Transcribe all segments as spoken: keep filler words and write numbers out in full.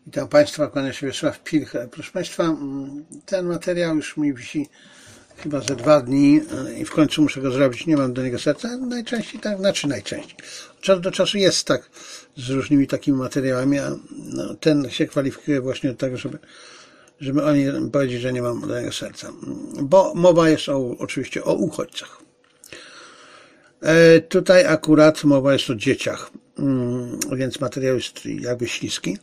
Witam Państwa, kłania się Wiesław Pilch. Proszę Państwa, ten materiał już mi wisi chyba ze dwa dni i w końcu muszę go zrobić. Nie mam do niego serca. Najczęściej tak, znaczy najczęściej. Od czasu do czasu jest tak z różnymi takimi materiałami, a no, ten się kwalifikuje właśnie do tego, żeby, żeby o nie powiedzieć, że nie mam do niego serca. Bo mowa jest o, oczywiście o uchodźcach. E, tutaj akurat mowa jest o dzieciach, więc materiał jest jakby śliski.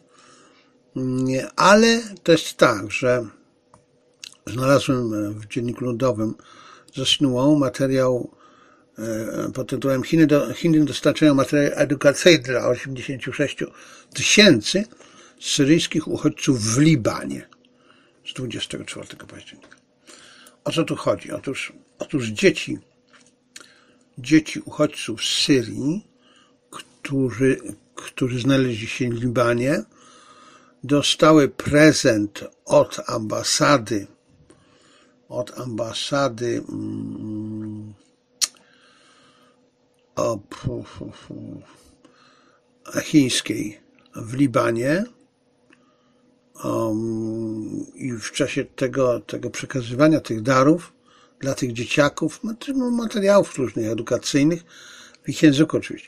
Ale to jest tak, że znalazłem w Dzienniku Ludowym ze S N U O materiał pod tytułem Chiny, do, Chiny dostarczają materiału edukacyjny dla osiemdziesięciu sześciu tysięcy syryjskich uchodźców w Libanie z dwudziestego czwartego października. O co tu chodzi? Otóż, otóż dzieci, dzieci uchodźców z Syrii, którzy, którzy znaleźli się w Libanie, dostały prezent od ambasady, od ambasady mm, o, pu, pu, pu, chińskiej w Libanie um, i w czasie tego, tego przekazywania tych darów dla tych dzieciaków, materiałów różnych edukacyjnych, w ich języku oczywiście,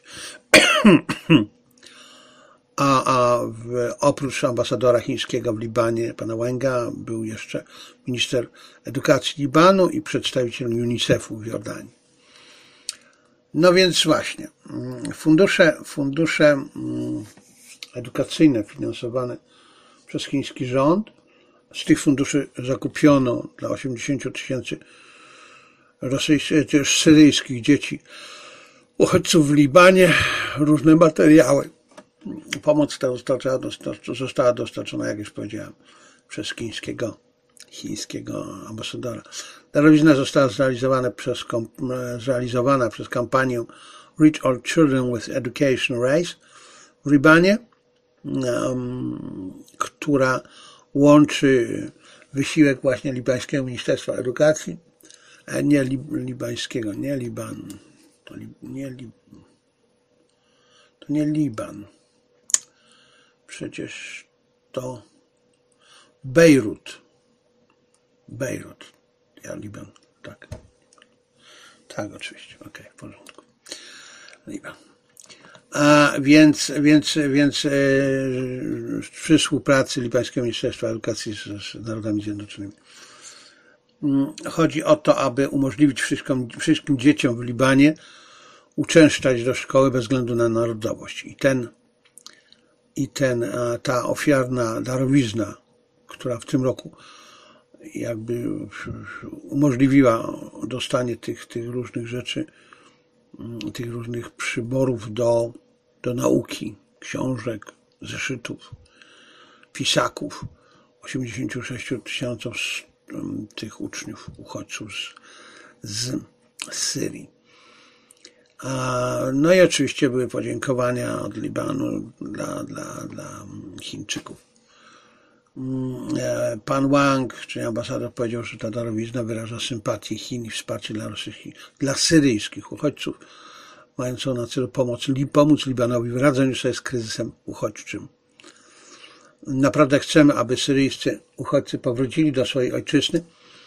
A, a w, oprócz ambasadora chińskiego w Libanie, pana Węga, był jeszcze minister edukacji Libanu i przedstawiciel UNICEF-u w Jordanii. No więc właśnie, fundusze, fundusze edukacyjne finansowane przez chiński rząd, z tych funduszy zakupiono dla osiemdziesięciu tysięcy rosyjskich, syryjskich dzieci uchodźców w Libanie różne materiały. Pomoc ta została dostarczona, jak już powiedziałem, przez chińskiego, chińskiego ambasadora. Darowizna została zrealizowana przez, zrealizowana przez kampanię Reach All Children with Education Race w Libanie, um, która łączy wysiłek właśnie libańskiego Ministerstwa Edukacji, nie li, libańskiego, nie Liban, to li, nie, li, to nie Liban. Przecież to Bejrut. Bejrut. Ja Liban. Tak. Tak, oczywiście. Okej, okay, w porządku. Liban. A więc, więc, więc e, przy współpracy Libańskiego Ministerstwa Edukacji z, z Narodami Zjednoczonymi chodzi o to, aby umożliwić wszystkim, wszystkim dzieciom w Libanie uczęszczać do szkoły bez względu na narodowość. I ten I ten, ta ofiarna darowizna, która w tym roku jakby umożliwiła dostanie tych, tych różnych rzeczy, tych różnych przyborów do, do nauki, książek, zeszytów, pisaków, osiemdziesięciu sześciu tysiącom tych uczniów, uchodźców z, z Syrii. No i oczywiście były podziękowania od Libanu dla, dla, dla Chińczyków. Pan Wang, czyli ambasador, powiedział, że ta darowizna wyraża sympatię Chin i wsparcie dla rosyjskich, dla syryjskich uchodźców, mającą na celu pomoc, pomóc Libanowi w radzeniu sobie z kryzysem uchodźczym. Naprawdę chcemy, aby syryjscy uchodźcy powrócili do swojej ojczyzny,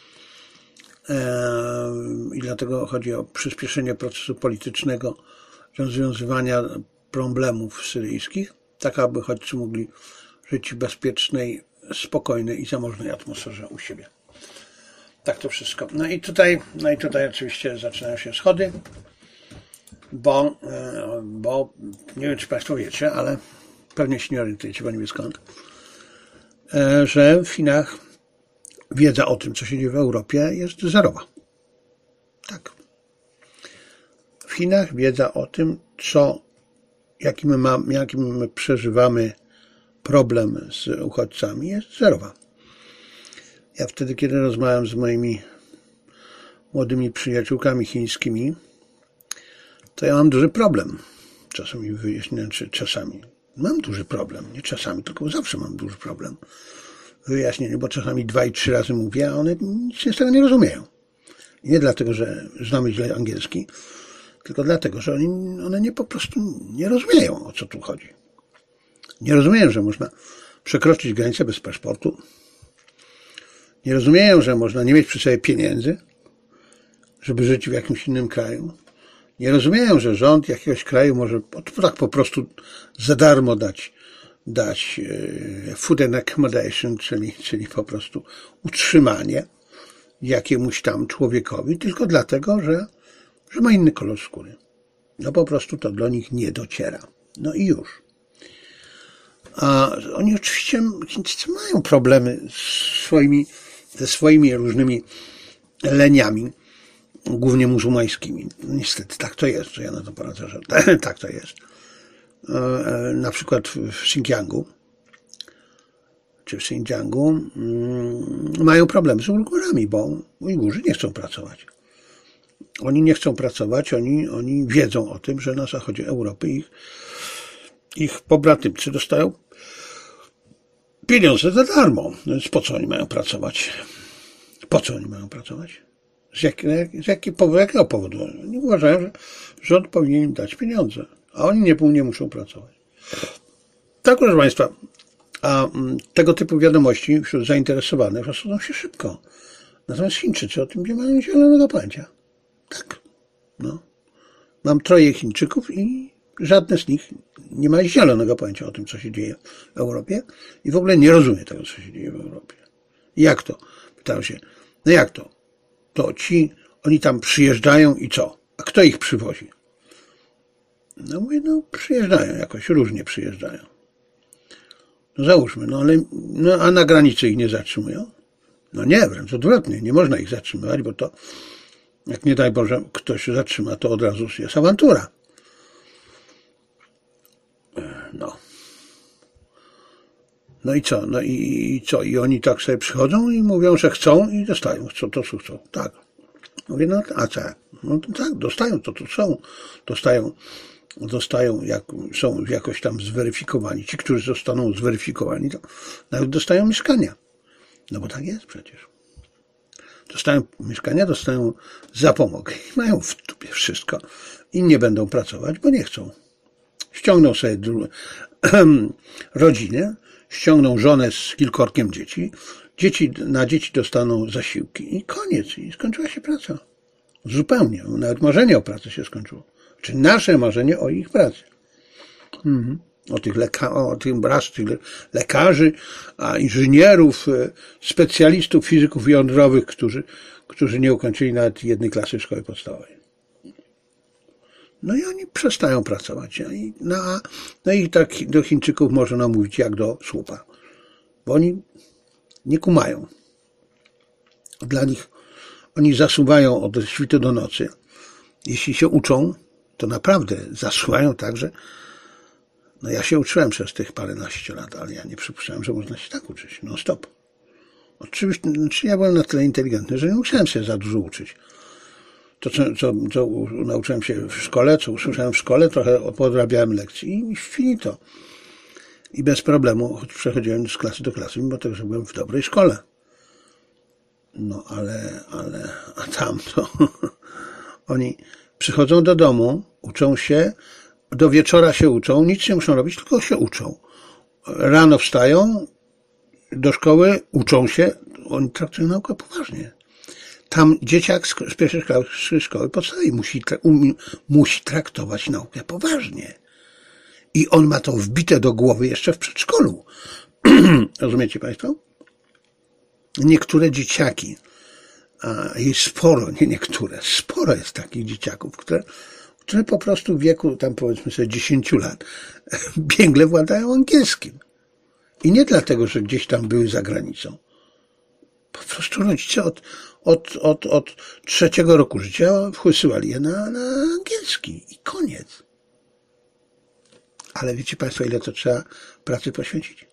i dlatego chodzi o przyspieszenie procesu politycznego rozwiązywania problemów syryjskich, tak aby uchodźcy mogli żyć w bezpiecznej, spokojnej i zamożnej atmosferze u siebie. Tak to wszystko. No i tutaj, no i tutaj oczywiście zaczynają się schody, bo, bo nie wiem, czy Państwo wiecie, ale pewnie się nie orientujecie, bo nie wiem skąd, że w Chinach wiedza o tym, co się dzieje w Europie, jest zerowa. Tak. W Chinach wiedza o tym, co, jaki my, mamy, jaki my przeżywamy problem z uchodźcami, jest zerowa. Ja wtedy, kiedy rozmawiam z moimi młodymi przyjaciółkami chińskimi, to ja mam duży problem. Czasami wyjaśniam, czy czasami. Mam duży problem. Nie czasami, tylko zawsze mam duży problem. Wyjaśnienie, bo czasami dwa i trzy razy mówię, a one nic z tego nie rozumieją. I nie dlatego, że znamy źle angielski, tylko dlatego, że oni, one nie po prostu nie rozumieją, o co tu chodzi. Nie rozumieją, że można przekroczyć granicę bez paszportu. Nie rozumieją, że można nie mieć przy sobie pieniędzy, żeby żyć w jakimś innym kraju. Nie rozumieją, że rząd jakiegoś kraju może tak po prostu za darmo dać, dać food and accommodation, czyli, czyli po prostu utrzymanie jakiemuś tam człowiekowi, tylko dlatego, że, że ma inny kolor skóry. No po prostu to do nich nie dociera. No i już. A oni oczywiście Chińczycy mają problemy z swoimi, ze swoimi różnymi leniami, głównie muzułmańskimi. Niestety tak to jest, że ja na to poradzę, że tak to jest. Na przykład w Xinjiangu czy w Xinjiangu mają problemy z Ujgurami, bo Ujgurzy nie chcą pracować. Oni nie chcą pracować, oni, oni wiedzą o tym, że na zachodzie Europy ich, ich pobratymcy dostają pieniądze za darmo. No więc po co oni mają pracować? Po co oni mają pracować? Z, jak, z jak, jakiego powodu? Oni uważają, że rząd powinien im dać pieniądze, a oni nie, nie muszą pracować. Tak, proszę Państwa, a tego typu wiadomości wśród zainteresowanych rozchodzą się szybko. Natomiast Chińczycy o tym nie mają zielonego pojęcia. Tak. No. Mam troje Chińczyków i żadne z nich nie ma zielonego pojęcia o tym, co się dzieje w Europie i w ogóle nie rozumie tego, co się dzieje w Europie. Jak to? Pytałem się, no jak to? To ci, oni tam przyjeżdżają i co? A kto ich przywozi? No mówię, no przyjeżdżają jakoś, różnie przyjeżdżają. No załóżmy, no ale, no a na granicy ich nie zatrzymują? No nie, wręcz odwrotnie, nie można ich zatrzymywać, bo to, jak nie daj Boże, ktoś zatrzyma, to od razu jest awantura. No. No i co? No i, i co? I oni tak sobie przychodzą i mówią, że chcą i dostają. Co to, co chcą. Tak. Mówię, no a co? No to tak, dostają to, to są. Dostają, dostają, jak są jakoś tam zweryfikowani. Ci, którzy zostaną zweryfikowani, to nawet dostają mieszkania. No bo tak jest przecież. Dostają mieszkania, dostają zapomogę i mają w dupie wszystko. I nie będą pracować, bo nie chcą. Ściągną sobie rodzinę, ściągną żonę z kilkorkiem dzieci, dzieci, na dzieci dostaną zasiłki i koniec. I skończyła się praca. Zupełnie. Nawet marzenie o pracy się skończyło. Czy nasze marzenie o ich pracy. Mhm. O tych, leka- o tych, raz, tych lekarzy, a inżynierów, specjalistów, fizyków jądrowych, którzy, którzy nie ukończyli nawet jednej klasy szkoły podstawowej. No i oni przestają pracować. No, no i tak do Chińczyków można mówić jak do słupa. Bo oni nie kumają. Dla nich oni zasuwają od świtu do nocy. Jeśli się uczą, to naprawdę zasuwają tak, że no ja się uczyłem przez tych paręnaście lat, ale ja nie przypuszczałem, że można się tak uczyć. No stop. Oczywiście, znaczy ja byłem na tyle inteligentny, że nie musiałem się za dużo uczyć. To, co, co, co nauczyłem się w szkole, co usłyszałem w szkole, trochę podrabiałem lekcji i finito. I bez problemu, choć przechodziłem z klasy do klasy, mimo tego, że byłem w dobrej szkole. No ale, ale, a tam to oni przychodzą do domu, uczą się, do wieczora się uczą, nic nie muszą robić, tylko się uczą. Rano wstają do szkoły, uczą się, oni traktują naukę poważnie. Tam dzieciak z pierwszej szkoły podstawowej musi, um, musi traktować naukę poważnie. I on ma to wbite do głowy jeszcze w przedszkolu. Rozumiecie Państwo? Niektóre dzieciaki, a jest sporo, nie niektóre, sporo jest takich dzieciaków, które, które po prostu w wieku, tam powiedzmy sobie dziesięciu lat, biegle władają angielskim. I nie dlatego, że gdzieś tam były za granicą. Po prostu rodzice od, od, od, od trzeciego roku życia wchłysyłali je na, na angielski i koniec. Ale wiecie Państwo, ile to trzeba pracy poświęcić?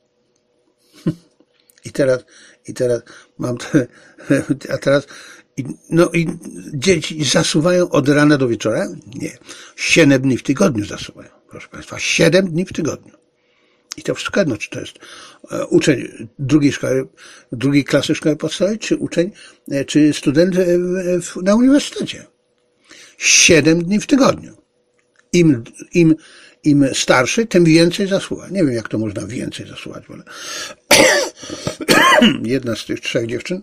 I teraz, i teraz mam te, a teraz, no i dzieci zasuwają od rana do wieczora? Nie. Siedem dni w tygodniu zasuwają, proszę Państwa. Siedem dni w tygodniu. I to wszystko jedno, czy to jest uczeń drugiej szkoły, drugiej klasy szkoły podstawowej, czy uczeń, czy student na uniwersytecie. Siedem dni w tygodniu. Im, im, im starszy, tym więcej zasuwa. Nie wiem, jak to można więcej zasuwać, ale jedna z tych trzech dziewczyn,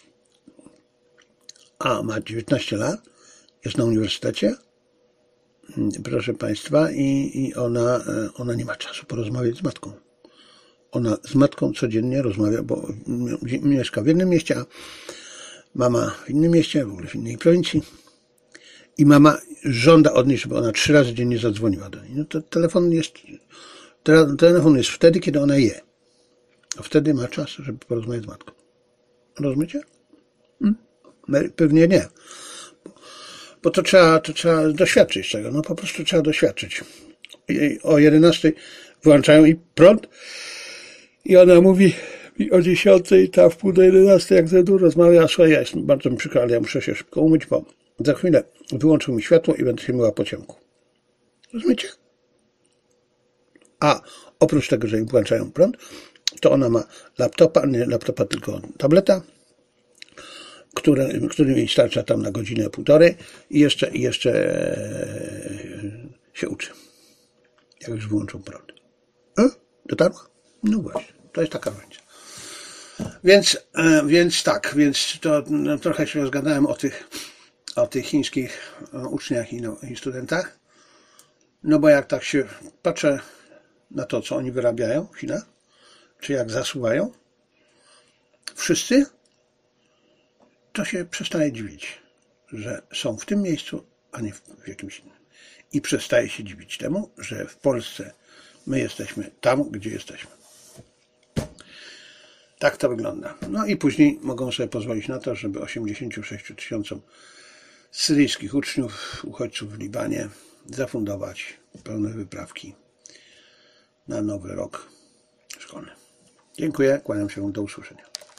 a ma dziewiętnaście lat, jest na uniwersytecie, proszę Państwa, i, i ona, ona nie ma czasu porozmawiać z matką. Ona z matką codziennie rozmawia, bo mieszka w jednym mieście, a mama w innym mieście, w ogóle w innej prowincji. I mama żąda od niej, żeby ona trzy razy dziennie zadzwoniła do niej. No to telefon jest, telefon jest wtedy, kiedy ona je. A wtedy ma czas, żeby porozmawiać z matką. Rozumiecie? Hmm? Pewnie nie. Bo to trzeba, to trzeba doświadczyć tego. No po prostu trzeba doświadczyć. I o jedenastej włączają i prąd. I ona mówi o dziesiątej, ta w pół do jedenastej, jak ze mną rozmawia, słuchaj, ja jestem bardzo mi przykro, ale ja muszę się szybko umyć, bo za chwilę wyłączył mi światło i będę się myła po ciemku. Rozumiecie? A oprócz tego, że im włączają prąd, to ona ma laptopa, nie laptopa, tylko tableta, który, który jej starcza tam na godzinę, półtorej i jeszcze, i jeszcze się uczy. Jak już wyłączą prąd. E? Dotarła? No właśnie, to jest taka różnica. Więc, więc tak, więc to no, trochę się rozgadałem o tych, o tych chińskich uczniach i, no, i studentach. No bo jak tak się patrzę na to, co oni wyrabiają w Chinach, czy jak zasuwają, wszyscy, to się przestaje dziwić, że są w tym miejscu, a nie w, w jakimś innym. I przestaje się dziwić temu, że w Polsce my jesteśmy tam, gdzie jesteśmy. Tak to wygląda. No i później mogą sobie pozwolić na to, żeby osiemdziesięciu sześciu tysiącom syryjskich uczniów, uchodźców w Libanie zafundować pełne wyprawki na nowy rok szkolny. Dziękuję, kłaniam się, do usłyszenia.